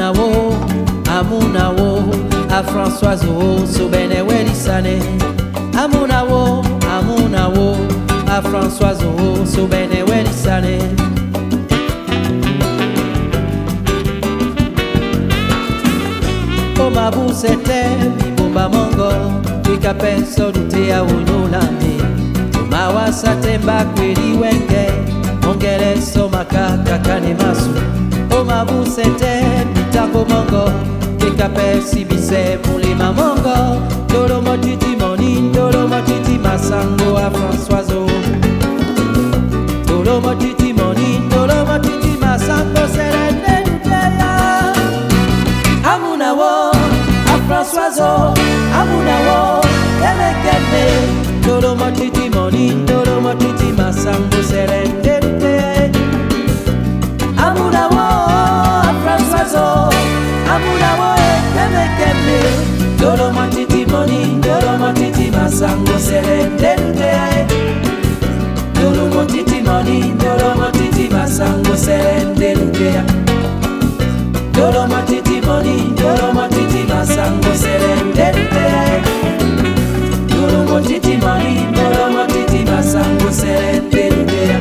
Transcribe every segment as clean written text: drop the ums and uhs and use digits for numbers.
Amunawo, a Françoise O, so bene welisane. Amunawo, a Françoise O, so bene welisane. O mabusete, mi bomba mongo, wika penso dute a unulame. O mawasate mbakweli wenge, ongele so makaka kane masu. O mabusete, mitako mongo, wika pensi bise mulima mongo. Dolo motiti moni, dolo motiti masango a Françoise O. Dolo motiti moni, dolo motiti masango serene nuteya. Amunawo, a Françoise O, amunawo, keme keme. Dolo motiti moni, dolo motiti masango serene nuteya. Amunawo, a Françoise O, amunawo, keme keme. Dolo motiti moni, dolo motiti masango serene nuteya. Dolo motiti moni, dolo motiti masango serene nuteya. Dolo motiti moni, dolo motiti masango serende nuteya. Dolo motiti moni, dolo motiti masango serende nuteya.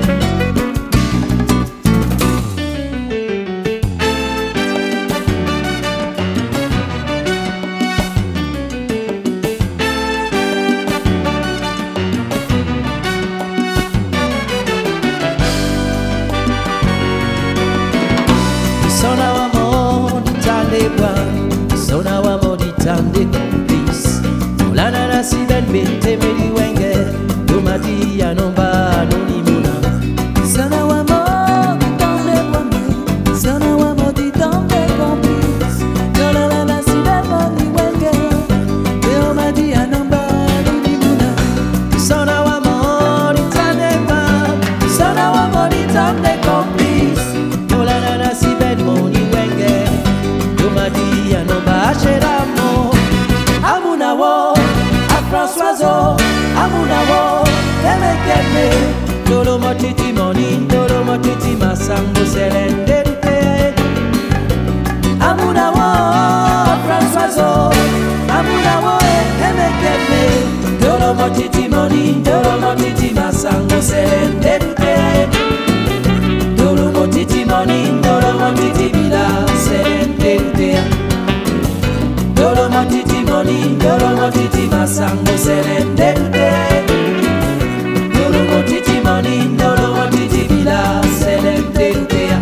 Sona wa mo di tande bwa, sona wa mo di tande kompis. Mulana na siben bente meri wenge, dumati ya nomba nuni muna. Sona wa mo di tande bwa, sona wa mo di tande kompis. Mulana na siben meri wenge, dumati ya nomba nuni muna. Sona wa mo di tande bwa, sona wa mo di tande kompis. Mulana na siben moni wenge, dumati ya nomba sheramo. Amunawo, a Françoise O, amunawo, keme keme. Dolo motiti moni, dolo motiti masango serende nuteya. Amunawo, a Françoise O, amunawo, keme keme. Dolo motiti moni, dolo motiti masango serende nuteya. Dolo motiti moni, dolo motiti bila serende nuteya. Dolo motiti moni, dolo motiti masango serende nuteya. Dolo motiti moni, dolo motiti bila serende nuteya.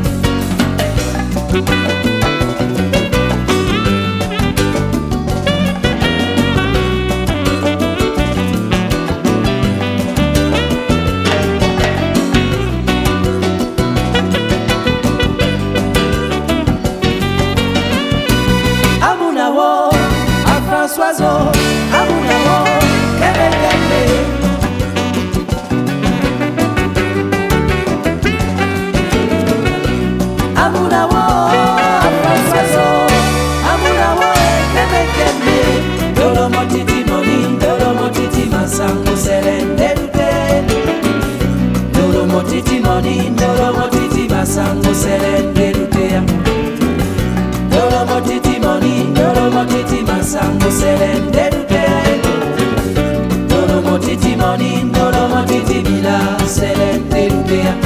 Amunawo, a Françoise O, amunawo, keme keme. Amunawo, a Françoise O, amunawo, keme keme. Dolo motiti moni, dolo motiti masango serende nuteya. Dolo motiti moni, dolo motiti masango serende nuteya. Dolo motiti moni, dolo motiti masango serende nuteya. Dolo motiti moni, dolo motiti bila serende nuteya.